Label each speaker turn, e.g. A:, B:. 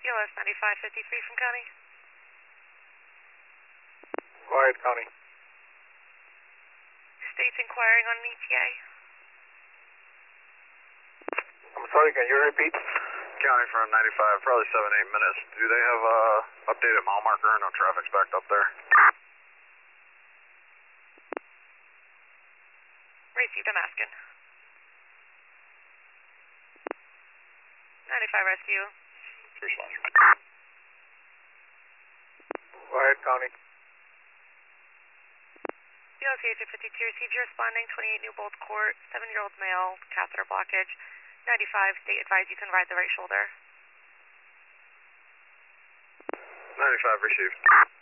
A: BLS 9553 from County.
B: Quiet, County.
A: State's inquiring on an ETA.
B: I'm sorry, can you repeat?
C: County from 95, probably 7-8 minutes. Do they have updated mile marker? No traffic's backed up there.
A: Received, I'm asking. 95 rescue.
C: Response.
B: Quiet, County.
A: BLS 852 received your responding 28 New Bolt Court, 7-year-old male, catheter blockage. 95, state advised you can ride the right shoulder.
C: 95 received.